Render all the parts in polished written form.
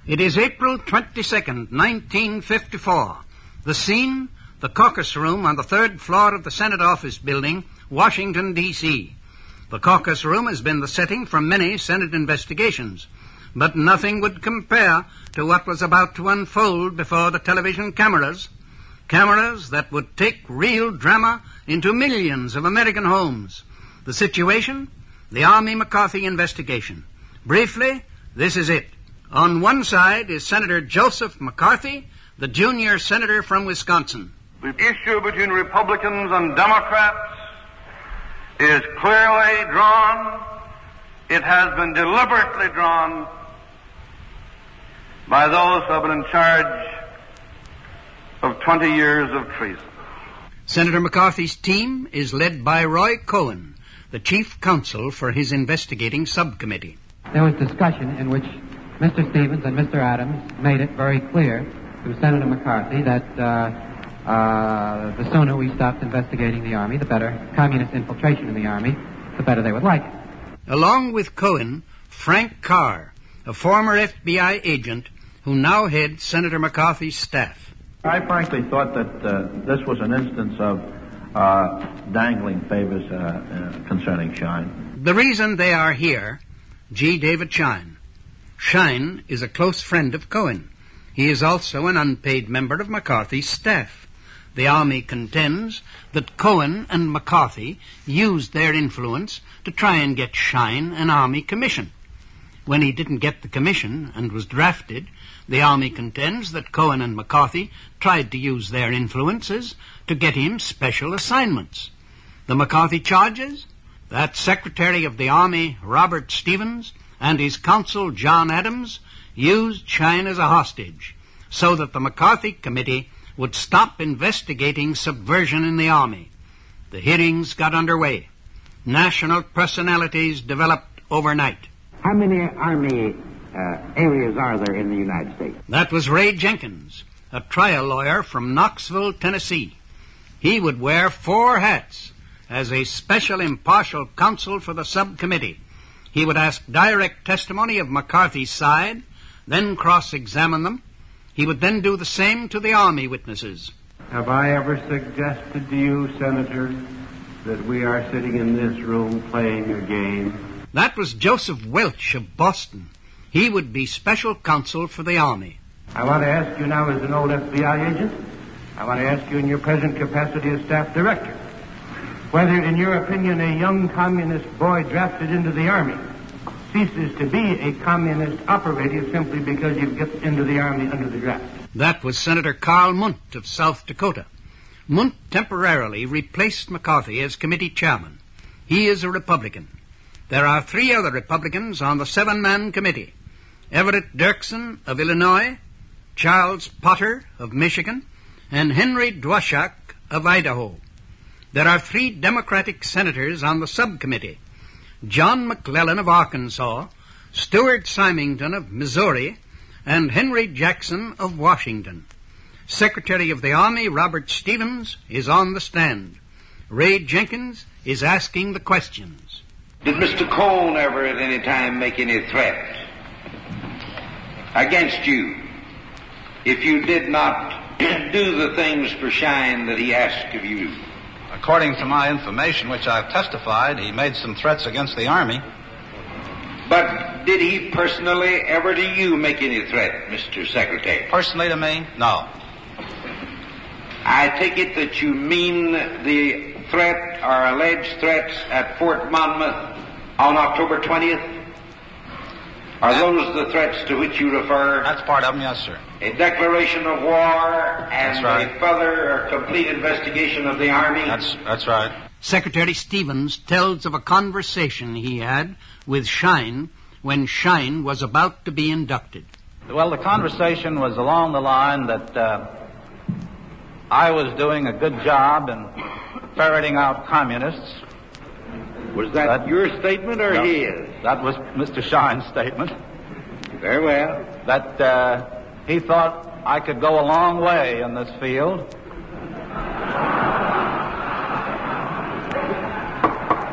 It is April 22nd, 1954. The scene, the caucus room on the third floor of the Senate Office Building, Washington, D.C. The caucus room has been the setting for many Senate investigations, but nothing would compare to what was about to unfold before the television cameras. Cameras that would take real drama into millions of American homes. The situation? The Army-McCarthy investigation. Briefly, this is it. On one side is Senator Joseph McCarthy, the junior senator from Wisconsin. The issue between Republicans and Democrats is clearly drawn. It has been deliberately drawn by those who have been in charge of 20 years of treason. Senator McCarthy's team is led by Roy Cohen, the chief counsel for his investigating subcommittee. There was discussion in which Mr. Stevens and Mr. Adams made it very clear to Senator McCarthy that the sooner we stopped investigating the Army, the better communist infiltration in the Army, the better they would like it. Along with Cohen, Frank Carr, a former FBI agent who now heads Senator McCarthy's staff. I frankly thought that this was an instance of dangling favors concerning Schein. The reason they are here, G. David Schein. Schein is a close friend of Cohen. He is also an unpaid member of McCarthy's staff. The Army contends that Cohen and McCarthy used their influence to try and get Schein an Army commission. When he didn't get the commission and was drafted, the Army contends that Cohen and McCarthy tried to use their influences to get him special assignments. The McCarthy charges that Secretary of the Army Robert Stevens and his counsel John Adams used Schein as a hostage so that the McCarthy Committee would stop investigating subversion in the Army. The hearings got underway. National personalities developed overnight. How many Army areas are there in the United States? That was Ray Jenkins, a trial lawyer from Knoxville, Tennessee. He would wear 4 hats as a special impartial counsel for the subcommittee. He would ask direct testimony of McCarthy's side, then cross-examine them. He would then do the same to the Army witnesses. Have I ever suggested to you, Senator, that we are sitting in this room playing a game? That was Joseph Welch of Boston. He would be special counsel for the Army. I want to ask you now as an old FBI agent, I want to ask you in your present capacity as staff director, whether in your opinion a young communist boy drafted into the Army ceases to be a communist operative simply because you get into the Army under the draft. That was Senator Carl Mundt of South Dakota. Mundt temporarily replaced McCarthy as committee chairman. He is a Republican. There are 3 other Republicans on the 7-man committee: Everett Dirksen of Illinois, Charles Potter of Michigan, and Henry Dwashak of Idaho. There are 3 Democratic senators on the subcommittee: John McClellan of Arkansas, Stuart Symington of Missouri, and Henry Jackson of Washington. Secretary of the Army Robert Stevens is on the stand. Ray Jenkins is asking the questions. Did Mr. Cohn ever at any time make any threat against you if you did not do the things for Schein that he asked of you? According to my information, which I've testified, he made some threats against the Army. But did he personally ever to you make any threat, Mr. Secretary? Personally to me? No. I take it that you mean the threat or alleged threats at Fort Monmouth on October 20th? Are those the threats to which you refer? That's part of them, yes, sir. A declaration of war and That's right. a further or complete investigation of the Army? That's right. Secretary Stevens tells of a conversation he had with Schein when Schein was about to be inducted. Well, the conversation was along the line that I was doing a good job in ferreting out communists. Was that your statement or his? That was Mr. Schein's statement. Very well. That he thought I could go a long way in this field.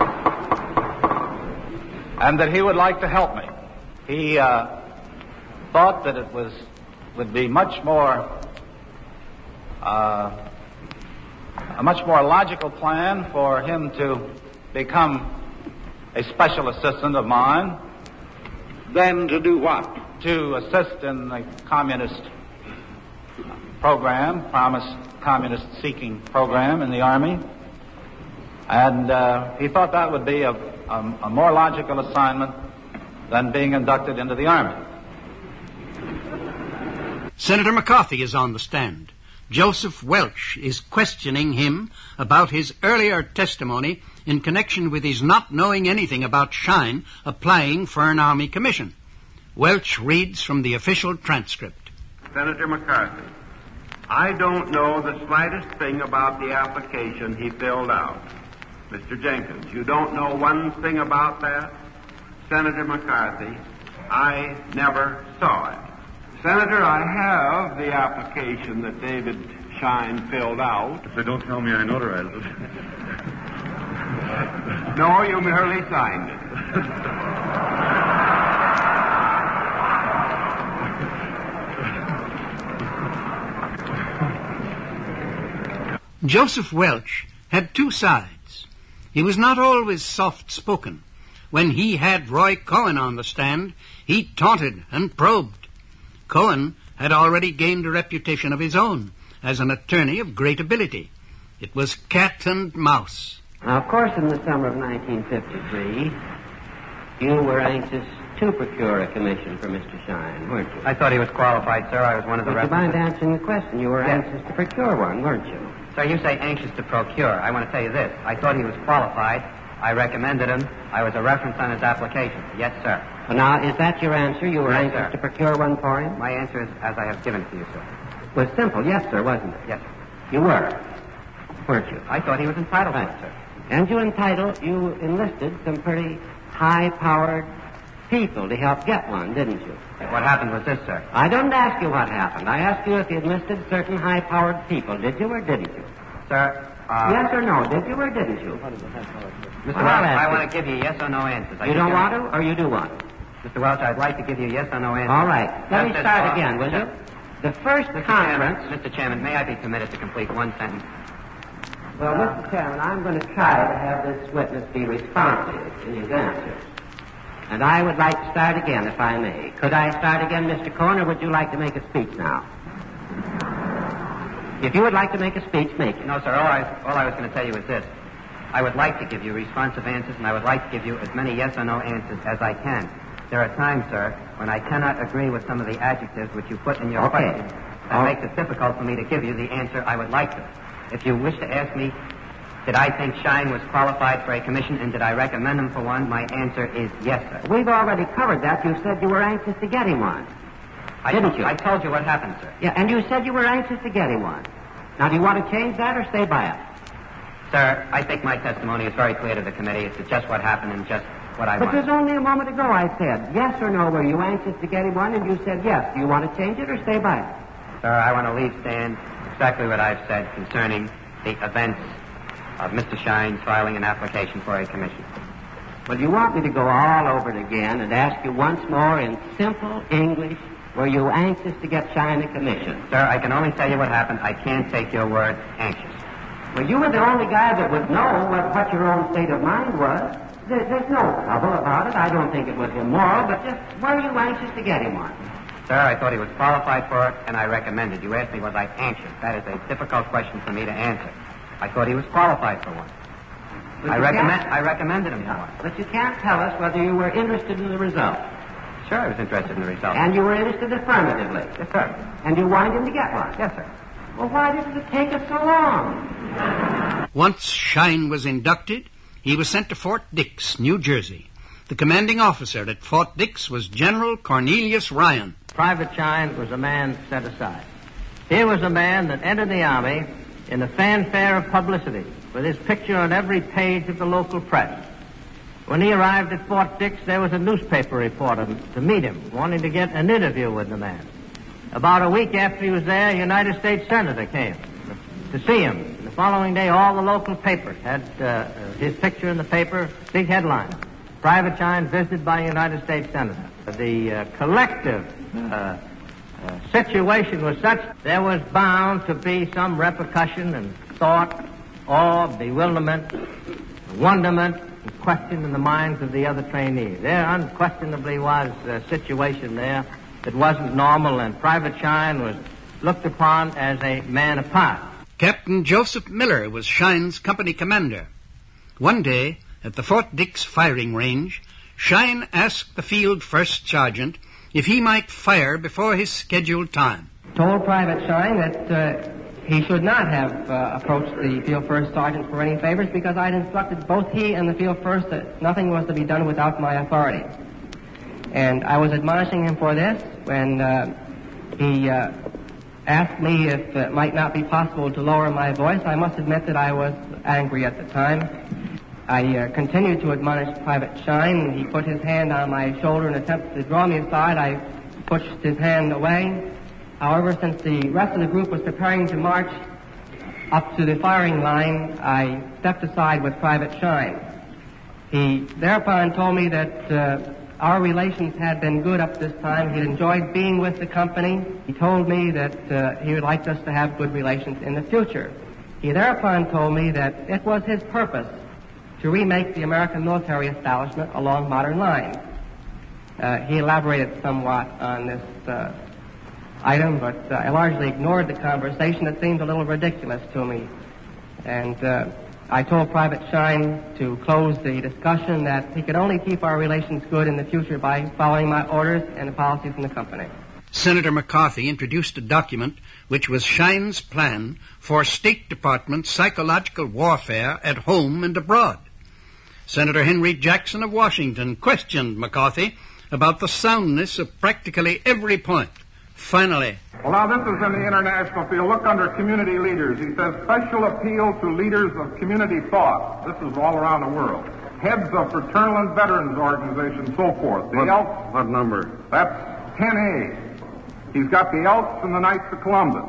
And that he would like to help me. He thought that it would be much more a much more logical plan for him to become a special assistant of mine. Then to do what? To assist in the communist program, promised communist-seeking program in the Army. And he thought that would be a more logical assignment than being inducted into the Army. Senator McCarthy is on the stand. Joseph Welch is questioning him about his earlier testimony in connection with his not knowing anything about Shine applying for an Army commission. Welch reads from the official transcript. Senator McCarthy, I don't know the slightest thing about the application he filled out. Mr. Jenkins, you don't know one thing about that? Senator McCarthy, I never saw it. Senator, I have the application that David Shine filled out. So don't tell me I notarized it. No, you merely signed it. Joseph Welch had two sides. He was not always soft-spoken. When he had Roy Cohen on the stand, he taunted and probed. Cohen had already gained a reputation of his own as an attorney of great ability. It was cat and mouse. Now, of course, in the summer of 1953, you were anxious to procure a commission for Mr. Shine, weren't you? I thought he was qualified, sir. I was one of the Would you references. mind answering the question? You were anxious to procure one, weren't you? Sir, you say anxious to procure. I want to tell you this. I thought he was qualified. I recommended him. I was a reference on his application. Yes, sir. Well, now, is that your answer? You were Yes, anxious sir. to procure one for him? My answer is as I have given it to you, sir. It was simple, yes, sir, wasn't it? Yes. You were, weren't you? I thought he was entitled to it, sir. And you enlisted some pretty high-powered people to help get one, didn't you? What happened was this, sir. I didn't ask you what happened. I asked you if you enlisted certain high-powered people. Did you or didn't you? Sir, yes or no? Did you or didn't you? Mr. Well, Welch, I'll ask I you. want to give you yes or no answers. You don't want to, or you do want to? Mr. Welch, I'd like to give you yes or no answers. All right. Let me Just as start far- again, will you? The first Mr. conference... Chairman, Mr. Chairman, may I be permitted to complete one sentence? Well, Mr. Chairman, I'm going to try to have this witness be responsive in his answers. And I would like to start again, if I may. Could I start again, Mr. Cohen, or would you like to make a speech now? If you would like to make a speech, make it. No, sir. All I was going to tell you is this. I would like to give you responsive answers, and I would like to give you as many yes or no answers as I can. There are times, sir, when I cannot agree with some of the adjectives which you put in your Okay. question. That makes it difficult for me to give you the answer I would like to. If you wish to ask me, did I think Shine was qualified for a commission and did I recommend him for one, my answer is yes, sir. We've already covered that. You said you were anxious to get him one. Didn't you? I told you what happened, sir. Yeah, and you said you were anxious to get him one. Now, do you want to change that or stay by it? Sir, I think my testimony is very clear to the committee as to just what happened and just what I But wanted. just only a moment ago I said, yes or no, were you anxious to get him one? And you said yes. Do you want to change it or stay by it? Sir, I want to leave stand exactly what I've said concerning the events of Mr. Shine's filing an application for a commission. Well, you want me to go all over it again and ask you once more in simple English, were you anxious to get Shine a commission? Sir, I can only tell you what happened. I can't take your word anxious. Well, you were the only guy that would know what your own state of mind was. There's no trouble about it. I don't think it was immoral, but just were you anxious to get him one? Sir, I thought he was qualified for it, and I recommended. You asked me, was I anxious? That is a difficult question for me to answer. I thought he was qualified for one. I recommended him for one. But you can't tell us whether you were interested in the result. Sure, I was interested in the result. And you were interested affirmatively. Yes, sir. And you wanted him to get one. Yes, sir. Well, why did it take us so long? Once Shine was inducted, he was sent to Fort Dix, New Jersey. The commanding officer at Fort Dix was General Cornelius Ryan. Private Shine was a man set aside. He was a man that entered the Army in the fanfare of publicity, with his picture on every page of the local press. When he arrived at Fort Dix, there was a newspaper reporter to meet him, wanting to get an interview with the man. About a week after he was there, a United States Senator came to see him. And the following day, all the local papers had his picture in the paper, big headline. Private Shine visited by a United States Senator. The collective situation was such, there was bound to be some repercussion and thought, awe, bewilderment, wonderment, and question in the minds of the other trainees. There unquestionably was a situation there that wasn't normal, and Private Shine was looked upon as a man apart. Captain Joseph Miller was Shine's company commander. One day, at the Fort Dix firing range, Shine asked the field first sergeant if he might fire before his scheduled time. Told Private Shine that he should not have approached the field first sergeant for any favors because I'd instructed both he and the field first that nothing was to be done without my authority. And I was admonishing him for this when he asked me if it might not be possible to lower my voice. I must admit that I was angry at the time. I continued to admonish Private Shine, and he put his hand on my shoulder and attempted to draw me aside. I pushed his hand away. However, since the rest of the group was preparing to march up to the firing line, I stepped aside with Private Shine. He thereupon told me that our relations had been good up this time. He had enjoyed being with the company. He told me that he would like us to have good relations in the future. He thereupon told me that it was his purpose to remake the American military establishment along modern lines. He elaborated somewhat on this item, but I largely ignored the conversation. It seemed a little ridiculous to me. And I told Private Shine to close the discussion that he could only keep our relations good in the future by following my orders and the policies in the company. Senator McCarthy introduced a document which was Shine's plan for State Department psychological warfare at home and abroad. Senator Henry Jackson of Washington questioned McCarthy about the soundness of practically every point. Finally, well, now this is in the international field. Look under community leaders. He says special appeal to leaders of community thought. This is all around the world. Heads of fraternal and veterans organizations, so forth. The Elks. What number? That's 10A. He's got the Elks and the Knights of Columbus.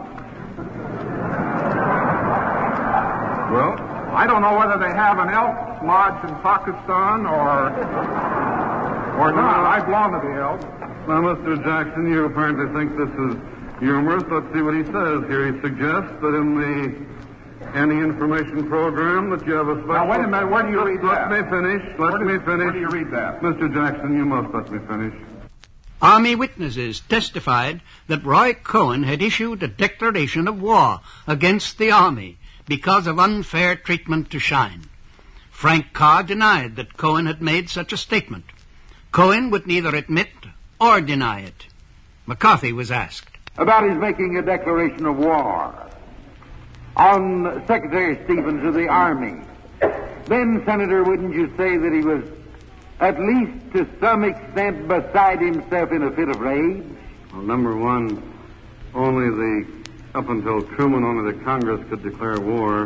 Well, I don't know whether they have an Elks lodge in Pakistan or not. I belong to the Elks. Now, Mr. Jackson, you apparently think this is humorous. Let's see what he says here. He suggests that in the any information program that you have a special... Now, wait a minute. Where do you read that? Let me finish. Where do you read that? Mr. Jackson, you must let me finish. Army witnesses testified that Roy Cohen had issued a declaration of war against the Army because of unfair treatment to Shine. Frank Carr denied that Cohen had made such a statement. Cohen would neither admit or deny it. McCarthy was asked about his making a declaration of war on Secretary Stevens of the Army. Then, Senator, wouldn't you say that he was at least to some extent beside himself in a fit of rage? Well, number one, up until Truman, only the Congress could declare war.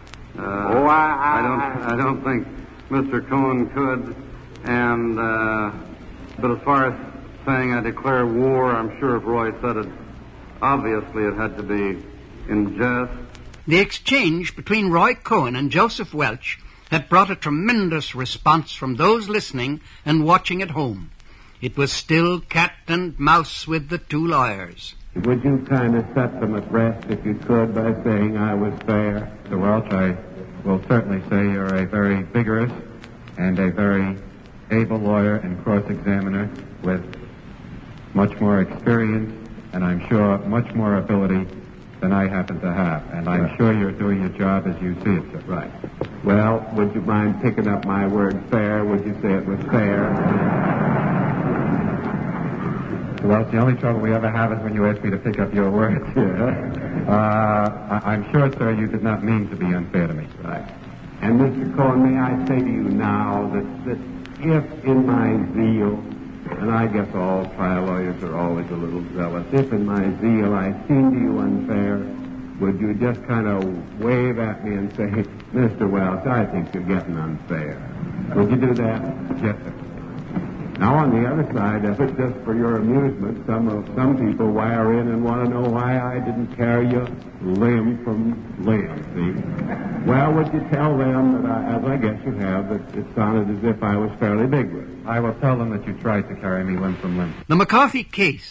I don't think Mr. Cohen could. And but as far as saying I declare war, I'm sure if Roy said it, obviously it had to be in jest. The exchange between Roy Cohen and Joseph Welch had brought a tremendous response from those listening and watching at home. It was still cat and mouse with the two lawyers. Would you kind of set them at rest, if you could, by saying I was fair? Mr. Welch, I will certainly say you're a very vigorous and a very able lawyer and cross-examiner with much more experience and I'm sure much more ability than I happen to have. And I'm sure you're doing your job as you see it, sir. Right. Well, would you mind picking up my word fair? Would you say it was fair? Well, it's the only trouble we ever have is when you ask me to pick up your words. I'm sure, sir, you did not mean to be unfair to me. Right. And, Mr. Cohen, may I say to you now that if in my zeal, and I guess all trial lawyers are always a little zealous, if in my zeal I seem to you unfair, would you just kind of wave at me and say, Mr. Welch, I think you're getting unfair. Would you do that? Yes, sir. Now, on the other side of it, just for your amusement, some people wire in and want to know why I didn't carry you limb from limb, see? Well, would you tell them that, as I guess you have, that it sounded as if I was fairly big with it? I will tell them that you tried to carry me limb from limb. The McCarthy case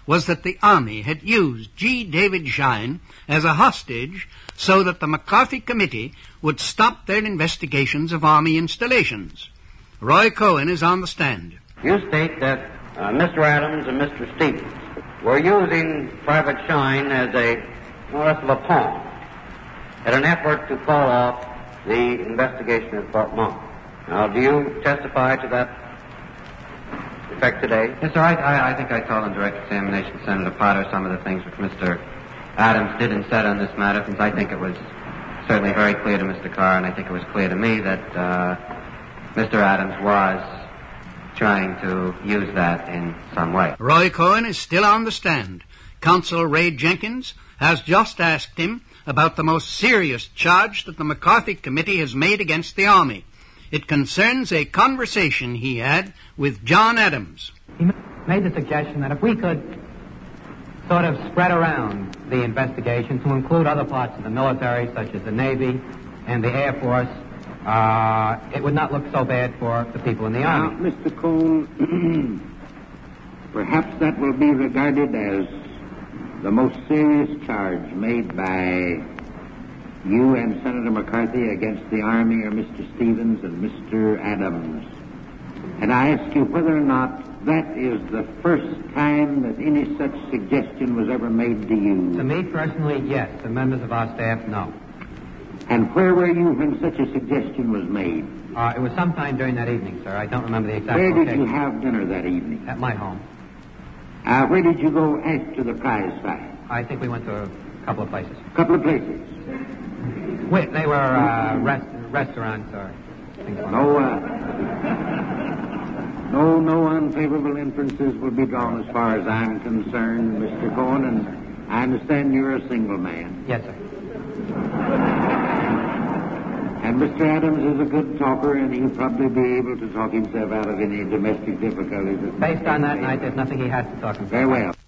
was that the Army had used G. David Shine as a hostage so that the McCarthy Committee would stop their investigations of Army installations. Roy Cohen is on the stand. You state that Mr. Adams and Mr. Stevens were using Private Shine as more or less of a pawn in an effort to call off the investigation at Fort Monmouth. Now, do you testify to that effect today? Yes, sir. I think I told in direct examination Senator Potter some of the things which Mr. Adams did and said on this matter, since I think it was certainly very clear to Mr. Carr, and I think it was clear to me that Mr. Adams was trying to use that in some way. Roy Cohen is still on the stand. Counsel Ray Jenkins has just asked him about the most serious charge that the McCarthy Committee has made against the Army. It concerns a conversation he had with John Adams. He made the suggestion that if we could sort of spread around the investigation to include other parts of the military, such as the Navy and the Air Force, it would not look so bad for the people in the Army. Now, Mr. Cone, perhaps that will be regarded as the most serious charge made by you and Senator McCarthy against the Army, or Mr. Stevens and Mr. Adams. And I ask you whether or not that is the first time that any such suggestion was ever made to you. To me personally, yes. The members of our staff, no. And where were you when such a suggestion was made? It was sometime during that evening, sir. I don't remember the exact Where location. did you have dinner that evening? At my home. Where did you go after the prize fight? I think we went to a couple of places. A couple of places? They were restaurants or things like that. No unfavorable inferences will be drawn as far as I'm concerned, Mr. Cohen, and I understand you're a single man. Yes, sir. And Mr. Adams is a good talker, and he'll probably be able to talk himself out of any domestic difficulties. Based on that night, there's nothing he has to talk about. Very well.